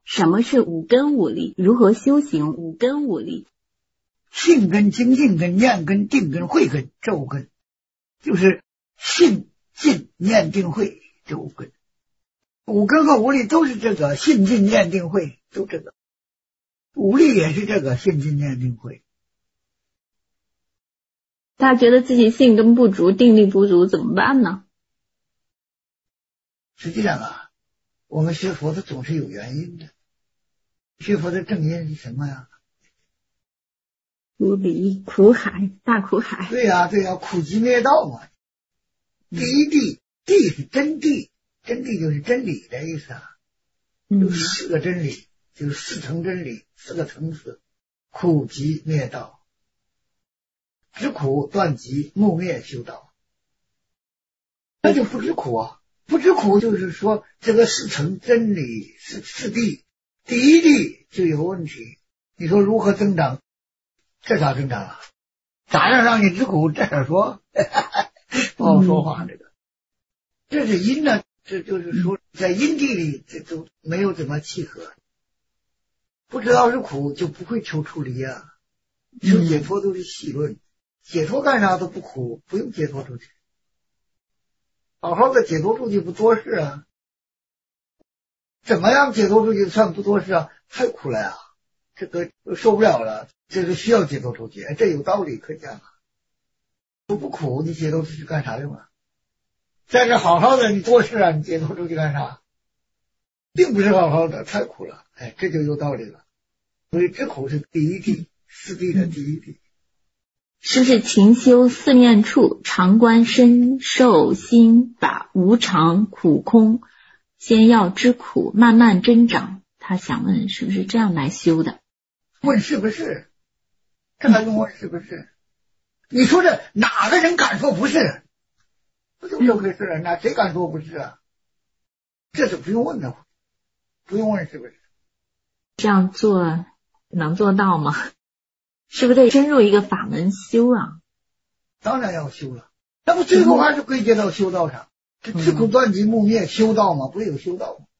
什么是五根五力？如何修行五根五力？ 信根、精进根、念根、定根、慧根，这五根就是信、进、念、定、慧这五根。五根和五力都是这个信、进、念、定、慧，都这个。五力也是这个信、进、念、定、慧。 他觉得自己信根不足，定力不足，怎么办呢？ 实际上啊，我们学佛的总是有原因的。学佛的正因是什么呀？ 无离苦海，大苦海。 对呀，苦集灭道嘛。第一谛，谛是真谛，真谛就是真理的意思啊。有四个真理，就是四层真理，四个层次。苦集灭道，知苦断集，木灭修道。那就不知苦啊，不知苦就是说这个四层真理四谛，第一谛就有问题。你说如何增长？这咋增长啊？咋样让你知苦？这样说不好说话。这是因呢，这就是说在因地里这都没有怎么契合。不知道是苦就不会求出离啊，求解脱都是细论，解脱干啥都不苦，不用解脱出去，好好的解脱出去不多事啊。怎么样解脱出去算不多事啊？太苦了呀，这个受不了了，这个需要解脱出去，这有道理可讲啊。不苦你解脱出去干啥用啊？在这好好的你多事啊，你解脱出去干啥？并不是好好的，太苦了，这就有道理了。所以知苦是第一谛，四谛的第一谛。 是不是勤修四念处，常观身受心法，无常苦空，先要知苦，慢慢增长？他想问是不是这样来修的？ 问是不是？这还用问是不是？你说这哪个人敢说不是？不就这回事啊？那谁敢说不是啊？这是不用问的，不用问是不是？ 这样做能做到吗？是不是得深入一个法门修啊？ 当然要修了，那不最后还是归结到修道上。这知苦断集木灭修道嘛，不是有修道吗？